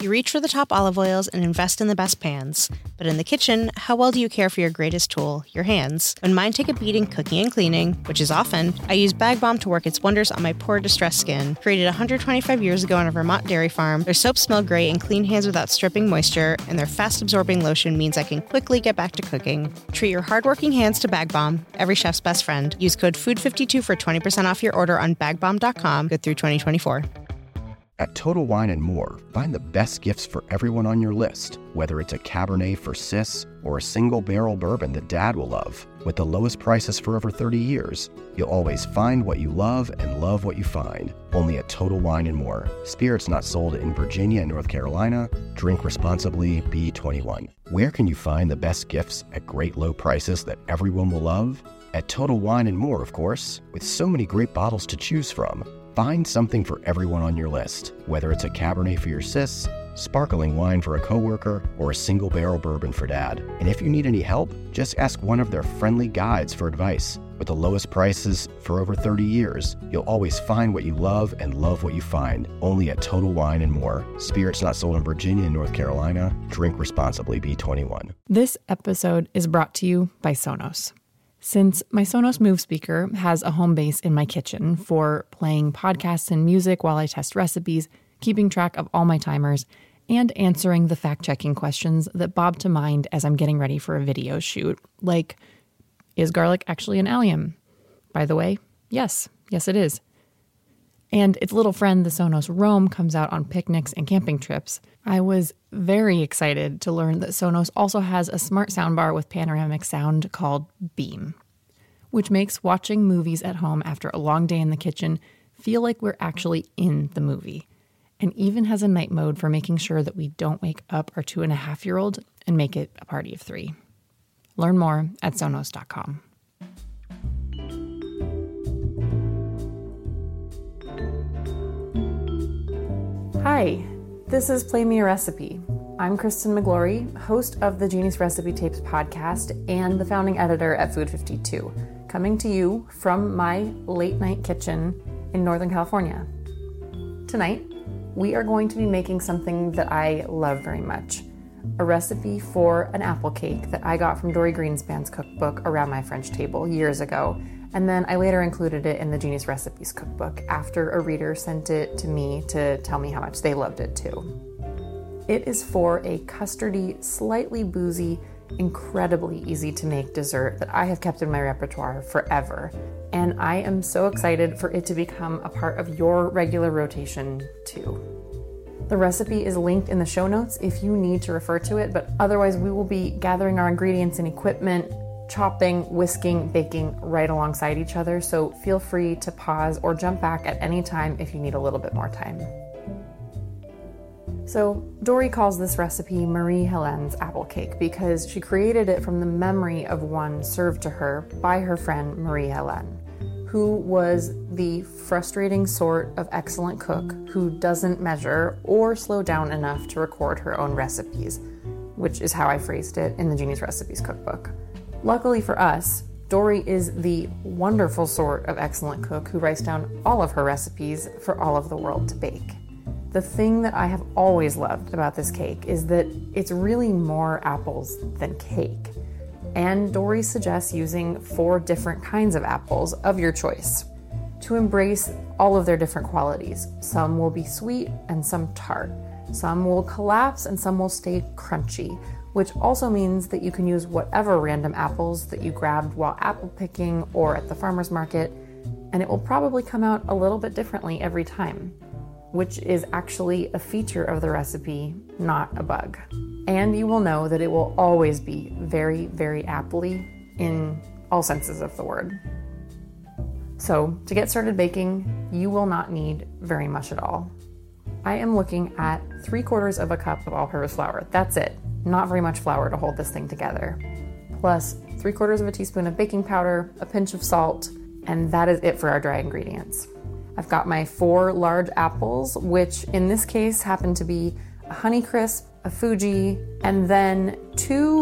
You reach for the top olive oils and invest in the best pans. But in the kitchen, how well do you care for your greatest tool, your hands? When mine take a beating cooking and cleaning, which is often, I use Bag Balm to work its wonders on my poor, distressed skin. Created 125 years ago on a Vermont dairy farm, their soaps smell great and clean hands without stripping moisture, and their fast-absorbing lotion means I can quickly get back to cooking. Treat your hardworking hands to Bag Balm, every chef's best friend. Use code FOOD52 for 20% off your order on bagbalm.com, good through 2024. At Total Wine & More, find the best gifts for everyone on your list, whether it's a Cabernet for sis or a single-barrel bourbon that Dad will love. With the lowest prices for over 30 years, you'll always find what you love and love what you find. Only at Total Wine & More. Spirits not sold in Virginia and North Carolina. Drink responsibly. Be 21. Where can you find the best gifts at great low prices that everyone will love? At Total Wine & More, of course, with so many great bottles to choose from. Find something for everyone on your list, whether it's a Cabernet for your sis, sparkling wine for a coworker, or a single-barrel bourbon for Dad. And if you need any help, just ask one of their friendly guides for advice. With the lowest prices for over 30 years, you'll always find what you love and love what you find. Only at Total Wine & More. Spirits not sold in Virginia and North Carolina. Drink responsibly. Be 21. This episode is brought to you by Sonos. Since my Sonos Move speaker has a home base in my kitchen for playing podcasts and music while I test recipes, keeping track of all my timers, and answering the fact-checking questions that bob to mind as I'm getting ready for a video shoot, like, is garlic actually an allium? By the way, yes it is. And its little friend, the Sonos Roam, comes out on picnics and camping trips. I was very excited to learn that Sonos also has a smart soundbar with panoramic sound called Beam, which makes watching movies at home after a long day in the kitchen feel like we're actually in the movie, and even has a night mode for making sure that we don't wake up our 2.5-year-old and make it a party of 3. Learn more at Sonos.com. Hi, this is Play Me a Recipe. I'm Kristen McGlory, host of the Genius Recipe Tapes podcast and the founding editor at Food52, coming to you from my late-night kitchen in Northern California. Tonight, we are going to be making something that I love very much, a recipe for an apple cake that I got from Dory Greenspan's cookbook Around My French Table years ago, and then I later included it in the Genius Recipes cookbook after a reader sent it to me to tell me how much they loved it too. It is for a custardy, slightly boozy, incredibly easy to make dessert that I have kept in my repertoire forever, and I am so excited for it to become a part of your regular rotation too. The recipe is linked in the show notes if you need to refer to it, but otherwise we will be gathering our ingredients and equipment, chopping, whisking, baking right alongside each other, so feel free to pause or jump back at any time if you need a little bit more time. So Dory calls this recipe Marie Helene's apple cake because she created it from the memory of one served to her by her friend Marie Helene, who was the frustrating sort of excellent cook who doesn't measure or slow down enough to record her own recipes, which is how I phrased it in the Genius Recipes cookbook. Luckily for us, Dory is the wonderful sort of excellent cook who writes down all of her recipes for all of the world to bake. The thing that I have always loved about this cake is that it's really more apples than cake. And Dory suggests using 4 different kinds of apples of your choice to embrace all of their different qualities. Some will be sweet and some tart. Some will collapse and some will stay crunchy, which also means that you can use whatever random apples that you grabbed while apple picking or at the farmer's market, and it will probably come out a little bit differently every time, which is actually a feature of the recipe, not a bug. And you will know that it will always be very, very apple-y in all senses of the word. So to get started baking, you will not need very much at all. I am looking at 3/4 cup of all-purpose flour. That's it. Not very much flour to hold this thing together. Plus 3/4 teaspoon of baking powder, a pinch of salt, and that is it for our dry ingredients. I've got my 4 large apples, which in this case happen to be a Honeycrisp, a Fuji, and then 2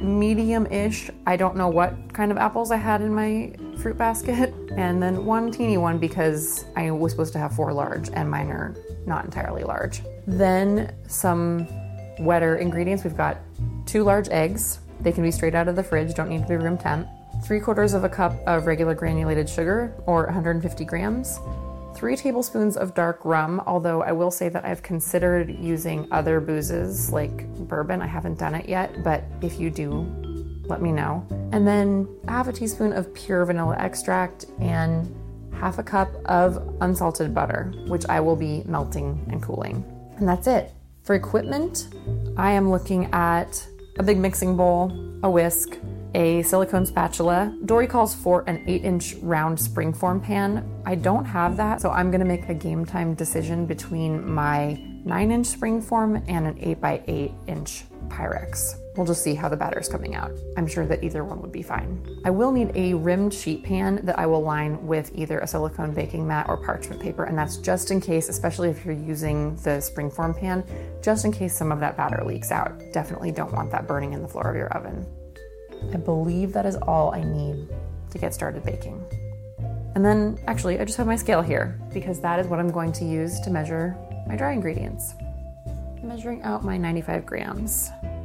medium-ish. I don't know what kind of apples I had in my fruit basket. And then one teeny one because I was supposed to have 4 large and mine are not entirely large. Then some wetter ingredients. We've got 2 large eggs. They can be straight out of the fridge, don't need to be room temp. 3/4 cup of regular granulated sugar, or 150 grams. 3 tablespoons of dark rum, although I will say that I've considered using other boozes like bourbon. I haven't done it yet, but if you do, let me know. And then 1/2 teaspoon of pure vanilla extract and 1/2 cup of unsalted butter, which I will be melting and cooling. And that's it. For equipment, I am looking at a big mixing bowl, a whisk, a silicone spatula. Dory calls for an 8-inch round springform pan. I don't have that, so I'm gonna make a game time decision between my 9-inch springform and an 8x8-inch Pyrex. We'll just see how the batter's coming out. I'm sure that either one would be fine. I will need a rimmed sheet pan that I will line with either a silicone baking mat or parchment paper, and that's just in case, especially if you're using the springform pan, just in case some of that batter leaks out. Definitely don't want that burning in the floor of your oven. I believe that is all I need to get started baking. And then, actually, I just have my scale here because that is what I'm going to use to measure my dry ingredients. I'm measuring out my 95 grams.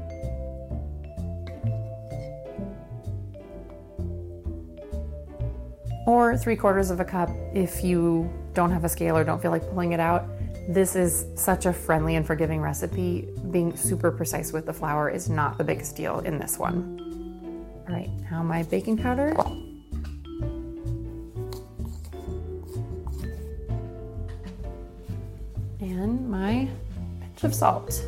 Or 3/4 cup if you don't have a scale or don't feel like pulling it out. This is such a friendly and forgiving recipe. Being super precise with the flour is not the biggest deal in this one. All right, now my baking powder. And my pinch of salt.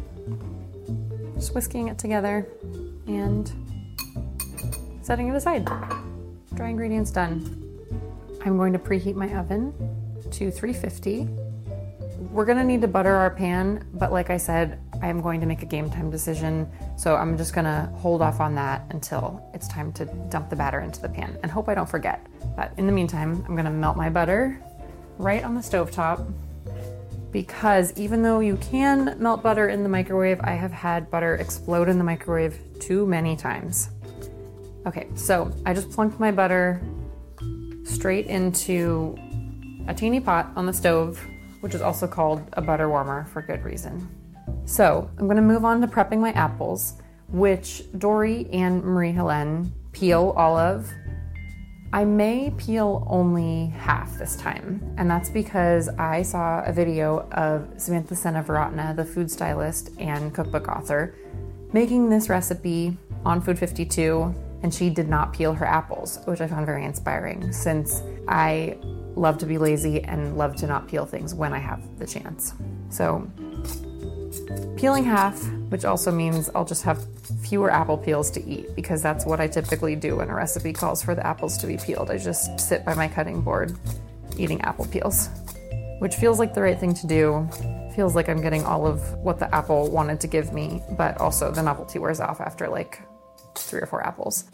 Just whisking it together and setting it aside. Dry ingredients done. I'm going to preheat my oven to 350. We're gonna need to butter our pan, but like I said, I am going to make a game time decision, so I'm just gonna hold off on that until it's time to dump the batter into the pan and hope I don't forget. But in the meantime, I'm gonna melt my butter right on the stovetop because even though you can melt butter in the microwave, I have had butter explode in the microwave too many times. Okay, so I just plunked my butter straight into a teeny pot on the stove, which is also called a butter warmer for good reason. So I'm gonna move on to prepping my apples, which Dory and Marie-Helene peel all of. I may peel only half this time, and that's because I saw a video of Samantha Seneviratne, the food stylist and cookbook author, making this recipe on Food 52, and she did not peel her apples, which I found very inspiring since I love to be lazy and love to not peel things when I have the chance. So peeling half, which also means I'll just have fewer apple peels to eat because that's what I typically do when a recipe calls for the apples to be peeled. I just sit by my cutting board eating apple peels, which feels like the right thing to do. Feels like I'm getting all of what the apple wanted to give me, but also the novelty wears off after like 3 or 4 apples.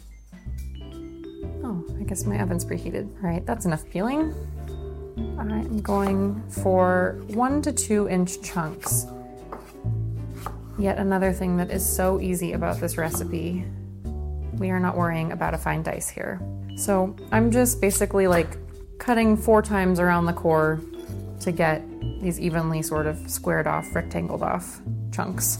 Oh, I guess my oven's preheated. All right, that's enough peeling. I'm going for 1 to 2 inch chunks. Yet another thing that is so easy about this recipe. We are not worrying about a fine dice here. So I'm just basically like cutting 4 times around the core to get these evenly sort of squared off, rectangled off chunks.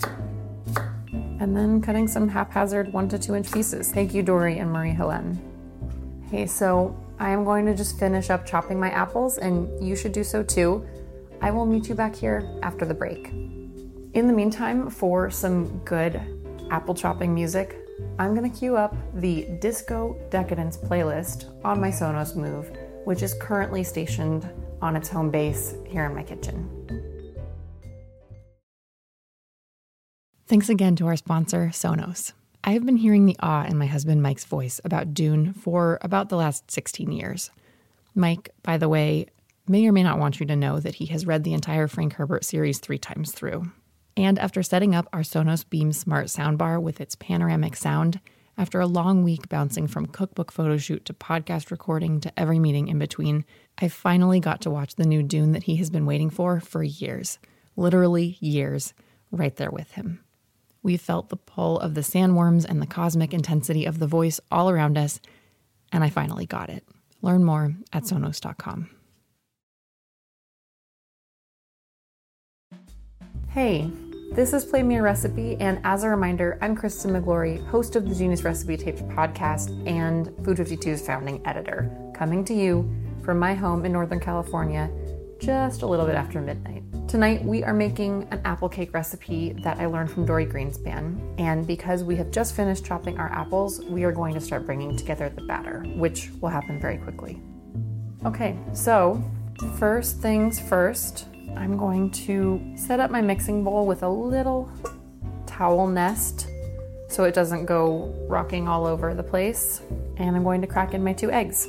And then cutting some haphazard 1 to 2 inch pieces. Thank you, Dory and Marie-Helene. Okay, so I am going to just finish up chopping my apples, and you should do so too. I will meet you back here after the break. In the meantime, for some good apple chopping music, I'm gonna cue up the Disco Decadence playlist on my Sonos Move, which is currently stationed on its home base here in my kitchen. Thanks again to our sponsor, Sonos. I have been hearing the awe in my husband Mike's voice about Dune for about the last 16 years. Mike, by the way, may or may not want you to know that he has read the entire Frank Herbert series 3 times through. And after setting up our Sonos Beam Smart soundbar with its panoramic sound, after a long week bouncing from cookbook photo shoot to podcast recording to every meeting in between, I finally got to watch the new Dune that he has been waiting for years. Literally years, right there with him. We felt the pull of the sandworms and the cosmic intensity of the voice all around us, and I finally got it. Learn more at Sonos.com. Hey, this is Play Me a Recipe, and as a reminder, I'm Kristen McGlory, host of the Genius Recipe Tapes podcast and Food 52's founding editor, coming to you from my home in Northern California just a little bit after midnight. Tonight, we are making an apple cake recipe that I learned from Dory Greenspan, and because we have just finished chopping our apples, we are going to start bringing together the batter, which will happen very quickly. Okay, so first things first, I'm going to set up my mixing bowl with a little towel nest so it doesn't go rocking all over the place, and I'm going to crack in my 2 eggs.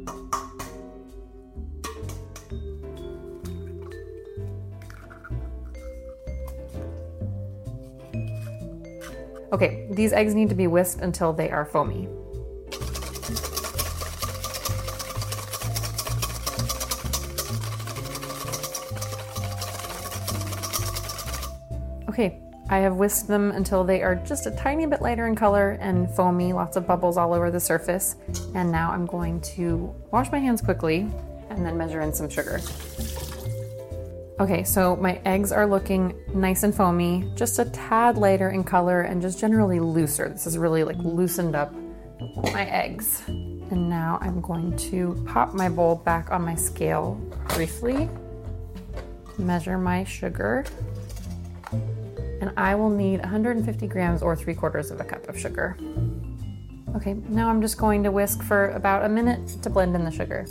Okay, these eggs need to be whisked until they are foamy. Okay, I have whisked them until they are just a tiny bit lighter in color and foamy, lots of bubbles all over the surface. And now I'm going to wash my hands quickly and then measure in some sugar. Okay, so my eggs are looking nice and foamy, just a tad lighter in color and just generally looser. This is really like loosened up my eggs. And now I'm going to pop my bowl back on my scale briefly, measure my sugar, and I will need 150 grams or 3/4 cup of sugar. Okay, now I'm just going to whisk for about a minute to blend in the sugar.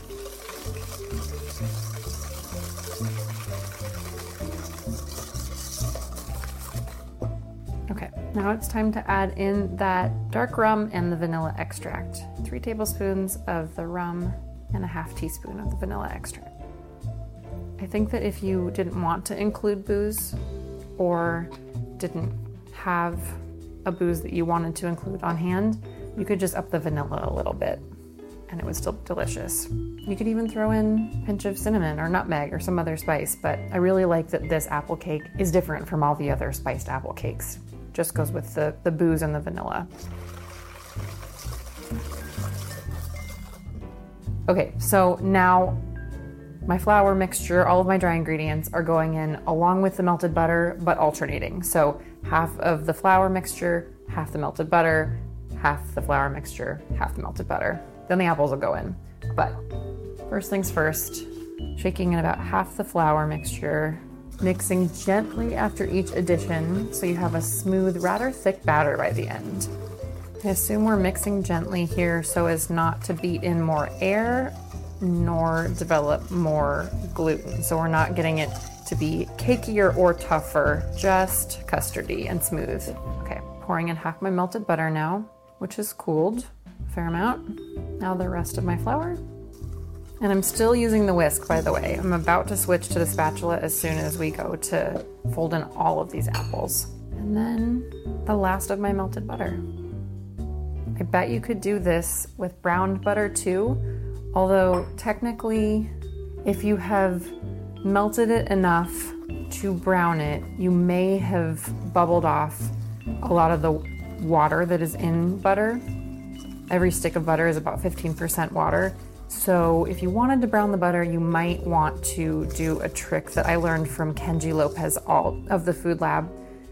Now it's time to add in that dark rum and the vanilla extract. 3 tablespoons of the rum and a 1/2 teaspoon of the vanilla extract. I think that if you didn't want to include booze or didn't have a booze that you wanted to include on hand, you could just up the vanilla a little bit and it was still delicious. You could even throw in a pinch of cinnamon or nutmeg or some other spice, but I really like that this apple cake is different from all the other spiced apple cakes. Just goes with the booze and the vanilla. Okay, so now my flour mixture, all of my dry ingredients are going in along with the melted butter, but alternating. So half of the flour mixture, half the melted butter, half the flour mixture, half the melted butter. Then the apples will go in. But first things first, shaking in about half the flour mixture, mixing gently after each addition so you have a smooth, rather thick batter by the end. I assume we're mixing gently here so as not to beat in more air nor develop more gluten. So we're not getting it to be cakier or tougher, just custardy and smooth. Okay, pouring in half my melted butter now, which is cooled a fair amount. Now the rest of my flour. And I'm still using the whisk, by the way. I'm about to switch to the spatula as soon as we go to fold in all of these apples. And then the last of my melted butter. I bet you could do this with browned butter too, although technically, if you have melted it enough to brown it, you may have bubbled off a lot of the water that is in butter. Every stick of butter is about 15% water. So if you wanted to brown the butter, you might want to do a trick that I learned from Kenji Lopez Alt of the Food Lab.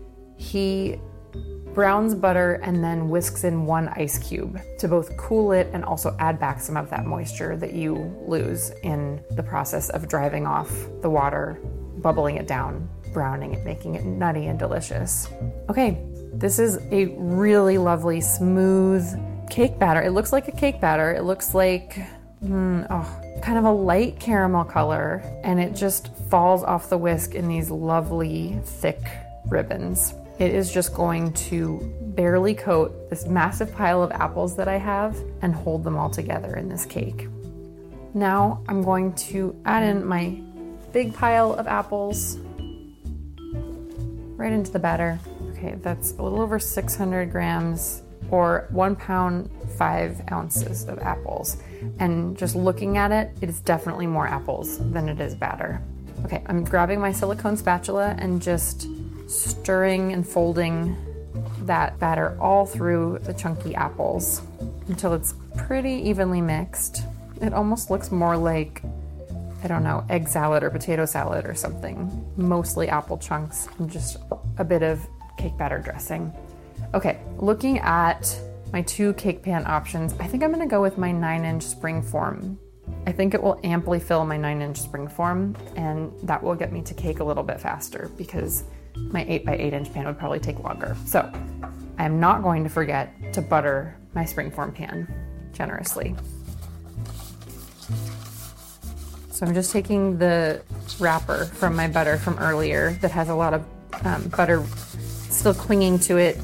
He browns butter and then whisks in 1 ice cube to both cool it and also add back some of that moisture that you lose in the process of driving off the water, bubbling it down, browning it, making it nutty and delicious. Okay, this is a really lovely, smooth cake batter. It looks like a cake batter. It looks like kind of a light caramel color, and it just falls off the whisk in these lovely thick ribbons. It is just going to barely coat this massive pile of apples that I have and hold them all together in this cake. Now I'm going to add in my big pile of apples right into the batter. Okay, that's a little over 600 grams or 1 pound, 5 ounces of apples. And just looking at it, it is definitely more apples than it is batter. Okay, I'm grabbing my silicone spatula and just stirring and folding that batter all through the chunky apples until it's pretty evenly mixed. It almost looks more like, I don't know, egg salad or potato salad or something. Mostly apple chunks and just a bit of cake batter dressing. Okay, looking at my 2 cake pan options, I think I'm gonna go with my 9-inch springform. I think it will amply fill my 9-inch springform, and that will get me to cake a little bit faster because my 8x8-inch pan would probably take longer. So I'm not going to forget to butter my springform pan generously. So I'm just taking the wrapper from my butter from earlier that has a lot of butter still clinging to it.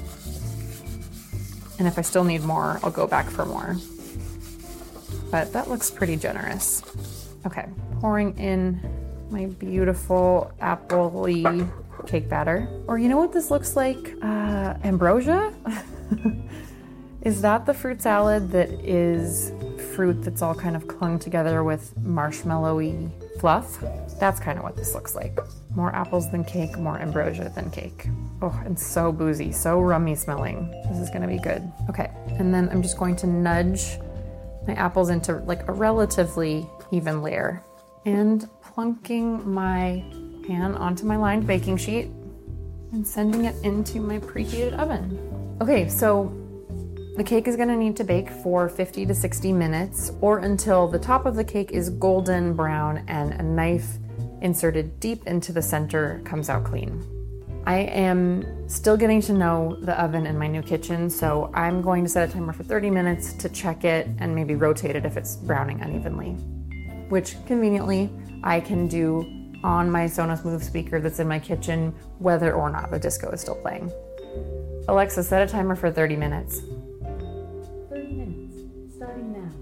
And if I still need more, I'll go back for more. But that looks pretty generous. Okay, pouring in my beautiful apple-y cake batter. Or you know what this looks like? Ambrosia? Is that the fruit salad that is fruit that's all kind of clung together with marshmallowy fluff? That's kind of what this looks like. More apples than cake, more ambrosia than cake. Oh, and so boozy, so rummy smelling. This is gonna be good. Okay, and then I'm just going to nudge my apples into like a relatively even layer and plunking my pan onto my lined baking sheet and sending it into my preheated oven. Okay, so the cake is gonna need to bake for 50 to 60 minutes or until the top of the cake is golden brown and a knife inserted deep into the center comes out clean. I am still getting to know the oven in my new kitchen, so I'm going to set a timer for 30 minutes to check it and maybe rotate it if it's browning unevenly, which conveniently I can do on my Sonos Move speaker that's in my kitchen, whether or not the disco is still playing. Alexa, set a timer for 30 minutes. 30 minutes, starting now.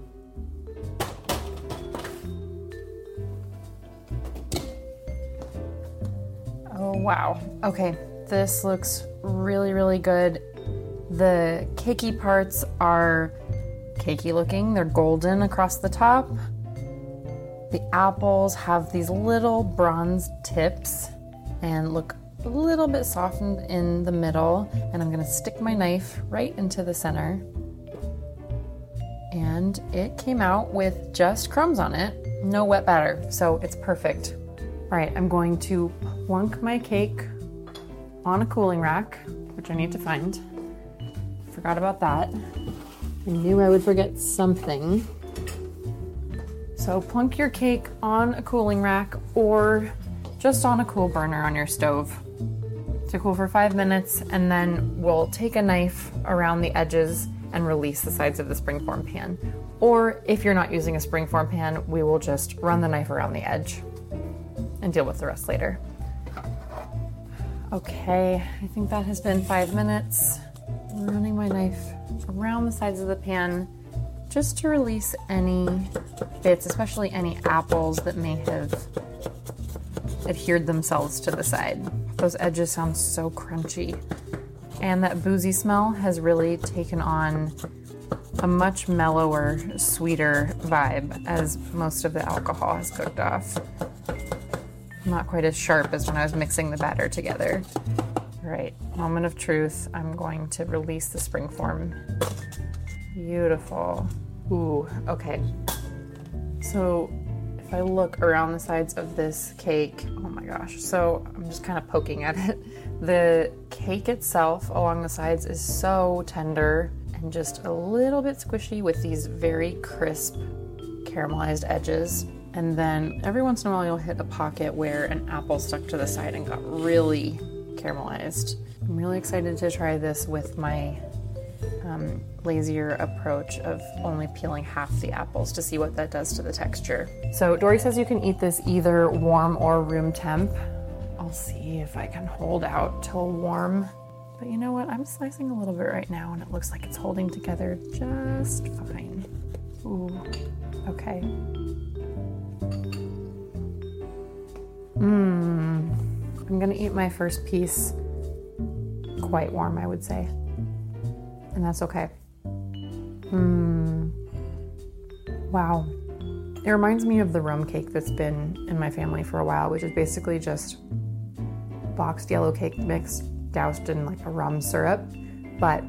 Oh, wow. Okay, this looks really, really good. The cakey parts are cakey looking. They're golden across the top. The apples have these little bronze tips and look a little bit softened in the middle. And I'm gonna stick my knife right into the center. And it came out with just crumbs on it, no wet batter, so it's perfect. All right, I'm going to plunk my cake on a cooling rack, which I need to find. Forgot about that. I knew I would forget something. So plunk your cake on a cooling rack or just on a cool burner on your stove to cool for 5 minutes, and then we'll take a knife around the edges and release the sides of the springform pan. Or if you're not using a springform pan, we will just run the knife around the edge and deal with the rest later. Okay, I think that has been 5 minutes. I'm running my knife around the sides of the pan just to release any bits, especially any apples that may have adhered themselves to the side. Those edges sound so crunchy. And that boozy smell has really taken on a much mellower, sweeter vibe as most of the alcohol has cooked off. Not quite as sharp as when I was mixing the batter together. All right, moment of truth. I'm going to release the springform. Beautiful. Ooh, okay. So if I look around the sides of this cake, oh my gosh. So I'm just kind of poking at it. The cake itself along the sides is so tender and just a little bit squishy with these very crisp caramelized edges. And then every once in a while you'll hit a pocket where an apple stuck to the side and got really caramelized. I'm really excited to try this with my lazier approach of only peeling half the apples to see what that does to the texture. So Dory says you can eat this either warm or room temp. I'll see if I can hold out till warm. But you know what? I'm slicing a little bit right now and it looks like it's holding together just fine. Ooh, okay. I'm gonna eat my first piece quite warm, I would say. And that's okay. Wow. It reminds me of the rum cake that's been in my family for a while, which is basically just boxed yellow cake mix doused in like a rum syrup, but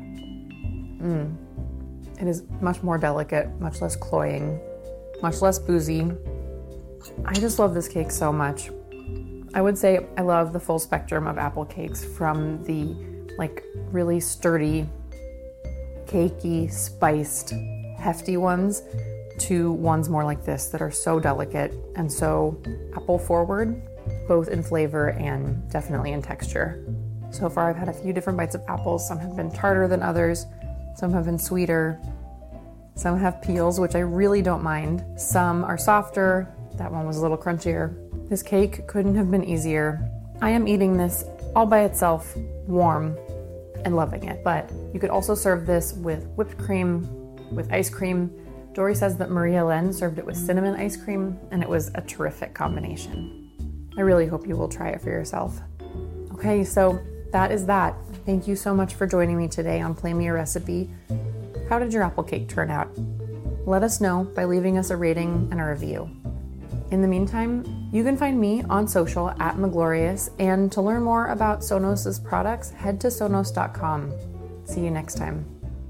it is much more delicate, much less cloying, much less boozy. I just love this cake so much. I would say I love the full spectrum of apple cakes, from the like really sturdy, cakey, spiced, hefty ones to ones more like this that are so delicate and so apple forward, both in flavor and definitely in texture. So far I've had a few different bites of apples. Some have been tartar than others. Some have been sweeter. Some have peels, which I really don't mind. Some are softer. That one was a little crunchier. This cake couldn't have been easier. I am eating this all by itself, warm, and loving it. But you could also serve this with whipped cream, with ice cream. Dory says that Marie-Hélène served it with cinnamon ice cream, and it was a terrific combination. I really hope you will try it for yourself. Okay, so that is that. Thank you so much for joining me today on Play Me a Recipe. How did your apple cake turn out? Let us know by leaving us a rating and a review. In the meantime, you can find me on social at Meglorious, and to learn more about Sonos' products, head to sonos.com. See you next time.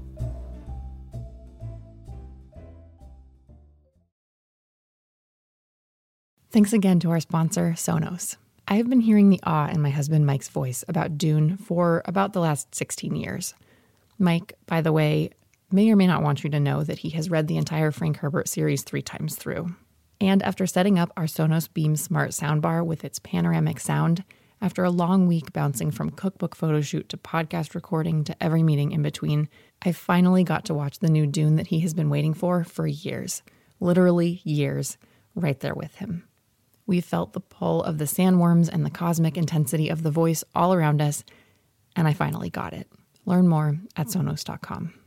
Thanks again to our sponsor, Sonos. I have been hearing the awe in my husband Mike's voice about Dune for about the last 16 years. Mike, by the way, may or may not want you to know that he has read the entire Frank Herbert series 3 times through. And after setting up our Sonos Beam Smart soundbar with its panoramic sound, after a long week bouncing from cookbook photo shoot to podcast recording to every meeting in between, I finally got to watch the new Dune that he has been waiting for years. Literally years, right there with him. We felt the pull of the sandworms and the cosmic intensity of the voice all around us, and I finally got it. Learn more at sonos.com.